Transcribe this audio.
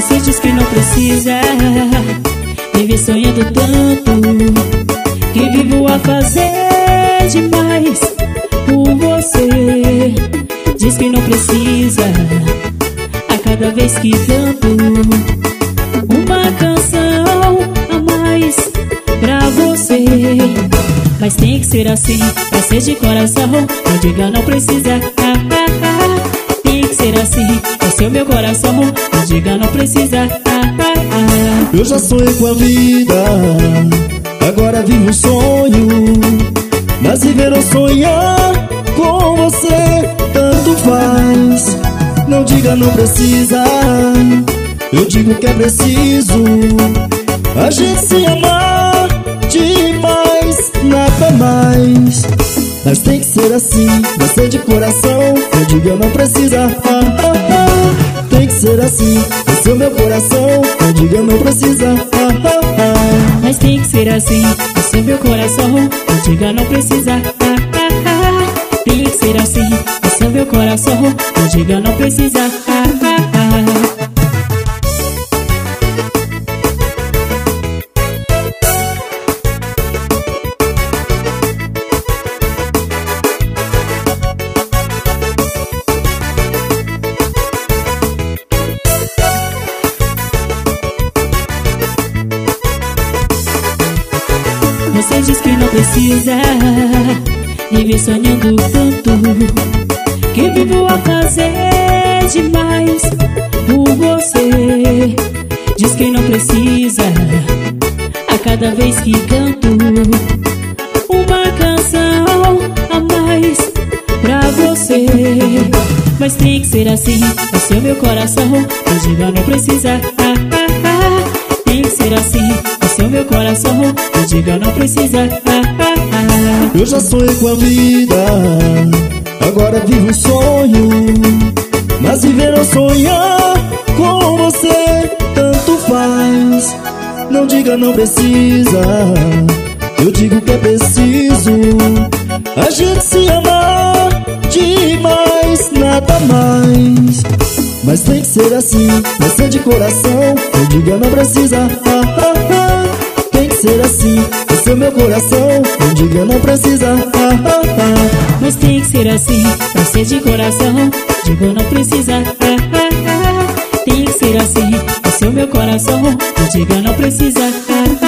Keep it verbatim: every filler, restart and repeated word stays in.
Você diz que não precisa viver sonhando tanto, que vivo a fazer demais por você. Diz que não precisa a cada vez que canto uma canção a mais pra você. Mas tem que ser assim, pra ser de coração. Não diga não precisa, ah, ah, ah. Tem que ser assim, pra ser o meu coração. Não diga não precisa, ah, ah, ah. Eu já sonhei com a vida, agora vivo um sonho. Mas viver ou sonhar com você tanto faz. Não diga não precisa, eu digo que é preciso a gente se amar demais, nada mais. Mas tem que ser assim, vai ser de coração. Eu digo não precisa, ah, ah, ah. Tem que ser assim, vai ser o meu coração. Eu digo não precisa, ah, ah, ah. Mas tem que ser assim, vai ser meu coração. Eu digo não precisa, ah, ah, ah. Tem que ser assim, vai ser meu coração. Eu digo não precisa, ah, ah, ah. Você diz que não precisa viver sonhando tanto, que vivo a fazer demais por você. Diz que não precisa a cada vez que canto uma canção a mais pra você. Mas tem que ser assim, vai ser o meu coração. Eu digo não precisa, ah, ah, ah. Tem que ser assim, vai ser o meu coração. Eu digo não precisa, ah, ah, ah. Eu já sonhei com a vida, agora vivo um sonho. Mas viver ou sonhar com você tanto faz. Não diga não precisa, eu digo que é preciso a gente se amar demais, nada mais. Mas tem que ser assim, vai ser de coração. Eu digo não precisa, ah, ah, ah. Tem que ser assim, vai ser o meu coração. Eu digo não precisa, ah, ah, ah. Mas tem que ser assim, vai ser de coração. Digo não precisa, ah, ah, ah. Tem que ser assim, vai ser o meu coração. Eu digo não precisa, ah, ah.